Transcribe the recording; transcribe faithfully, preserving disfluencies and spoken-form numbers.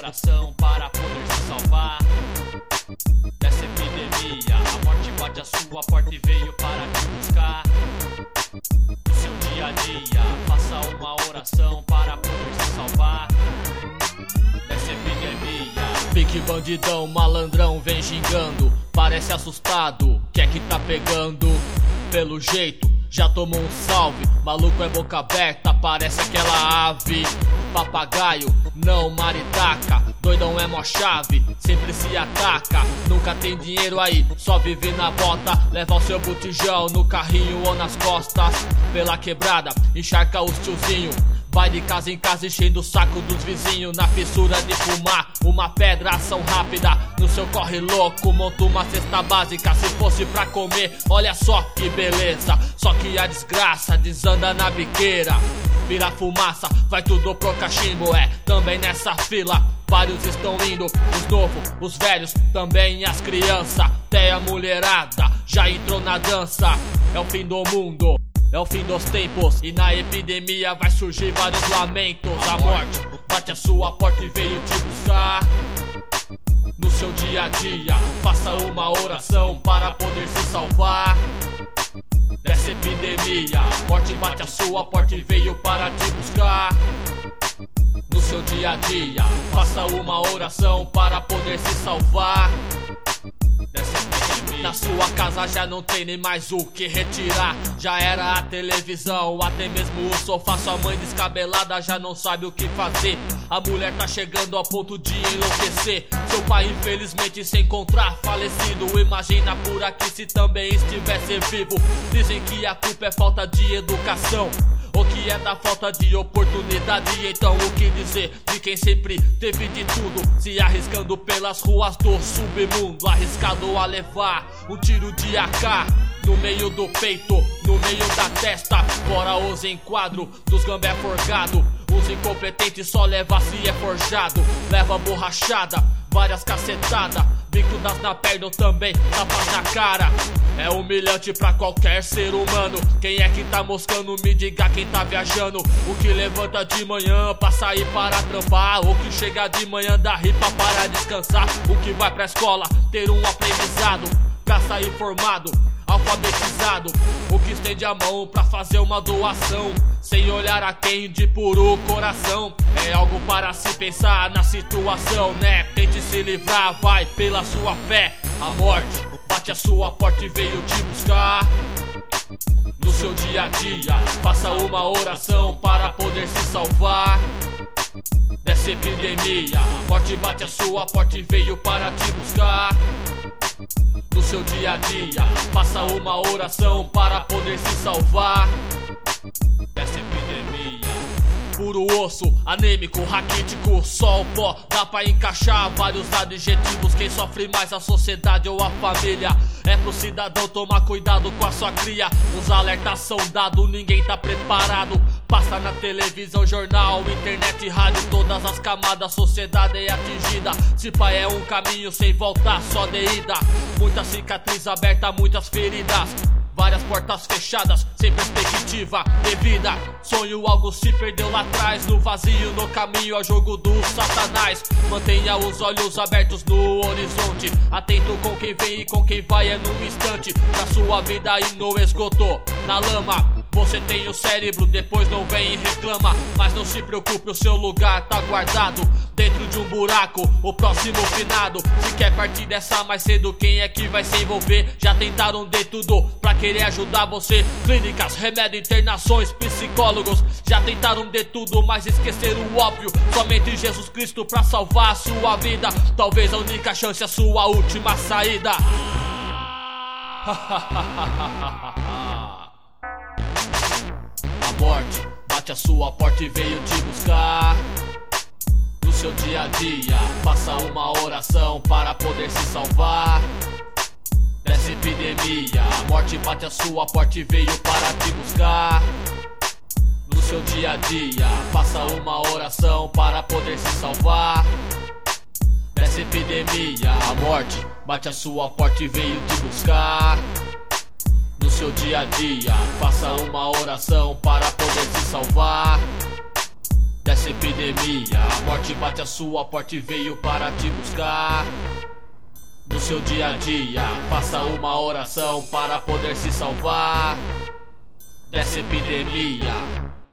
oração para poder se salvar dessa epidemia. A morte bate a sua porta e veio para te buscar. No seu dia a dia, faça uma oração para poder se salvar dessa epidemia. Pique bandidão, malandrão, vem xingando, parece assustado, quer que tá pegando? Pelo jeito, já tomou um salve, maluco é boca aberta, parece aquela ave. Papagaio, não maritaca, doidão é mó chave, sempre se ataca. Nunca tem dinheiro aí, só vive na bota. Leva o seu botijão no carrinho ou nas costas. Pela quebrada, encharca os tiozinho. Vai de casa em casa enchendo o saco dos vizinhos. Na fissura de fumar, uma pedra, ação rápida. No seu corre louco, monta uma cesta básica. Se fosse pra comer, olha só que beleza. Só que a desgraça desanda na biqueira. Vira fumaça, vai tudo pro cachimbo. É, também nessa fila vários estão indo, os novos, os velhos, também as crianças. Até a mulherada já entrou na dança. É o fim do mundo, é o fim dos tempos, e na epidemia vai surgir vários lamentos. A morte bate a sua porta e veio te buscar. No seu dia a dia, faça uma oração para poder se salvar dessa epidemia. A morte bate a sua porta e veio para te buscar. No seu dia a dia, faça uma oração para poder se salvar dessa epidemia. Na sua casa já não tem nem mais o que retirar. Já era a televisão, até mesmo o sofá. Sua mãe descabelada já não sabe o que fazer. A mulher tá chegando ao ponto de enlouquecer. Seu pai infelizmente se encontrar falecido. Imagina por aqui se também estivesse vivo. Dizem que a culpa é falta de educação, o que é da falta de oportunidade. Então o que dizer de quem sempre teve de tudo, se arriscando pelas ruas do submundo, arriscado a levar um tiro de A K no meio do peito, no meio da testa. Fora os enquadros dos gambé forgado. Os incompetentes só leva se é forjado. Leva borrachada, várias cacetadas, bicudas na perna ou também tapas na cara. É humilhante pra qualquer ser humano. Quem é que tá moscando? Me diga quem tá viajando. O que levanta de manhã pra sair para trampar, o que chega de manhã da ripa para descansar. O que vai pra escola ter um aprendizado pra sair formado, alfabetizado. O que estende a mão pra fazer uma doação sem olhar a quem, de puro coração. É algo para se pensar na situação, né? Tente se livrar, vai pela sua fé. A morte bate a sua porta e veio te buscar. No seu dia a dia, faça uma oração para poder se salvar dessa epidemia. A morte bate a sua porta e veio para te buscar. No seu dia a dia, faça uma oração para poder se salvar dessa epidemia. Puro osso, anêmico, raquítico, só o pó. Dá pra encaixar vários adjetivos. Quem sofre mais, a sociedade ou a família? É pro cidadão tomar cuidado com a sua cria. Os alertas são dados, ninguém tá preparado. Passa na televisão, jornal, internet, rádio. Todas as camadas, sociedade é atingida. Se pai é um caminho sem volta, só de ida. Muita cicatriz aberta, muitas feridas. Várias portas fechadas, sem perspectiva de vida. Sonho, algo se perdeu lá atrás. No vazio, no caminho ao jogo do satanás. Mantenha os olhos abertos no horizonte. Atento com quem vem e com quem vai, é num instante. Na sua vida e no esgoto, na lama. Você tem o cérebro, depois não vem e reclama. Mas não se preocupe, o seu lugar tá guardado dentro de um buraco, o próximo finado. Se quer partir dessa mais cedo, quem é que vai se envolver? Já tentaram de tudo pra querer ajudar você. Clínicas, remédio, internações, psicólogos. Já tentaram de tudo, mas esqueceram o óbvio. Somente Jesus Cristo pra salvar a sua vida. Talvez a única chance, a sua última saída. A morte bate a sua porta e veio te buscar. No seu dia a dia, faça uma oração para poder se salvar dessa epidemia. A morte bate a sua porta e veio para te buscar. No seu dia a dia, faça uma oração para poder se salvar dessa epidemia. A morte bate a sua porta e veio te buscar. No seu dia a dia, faça uma oração para poder se salvar dessa epidemia. A morte bate a sua porta e veio para te buscar. No seu dia a dia, faça uma oração para poder se salvar dessa epidemia.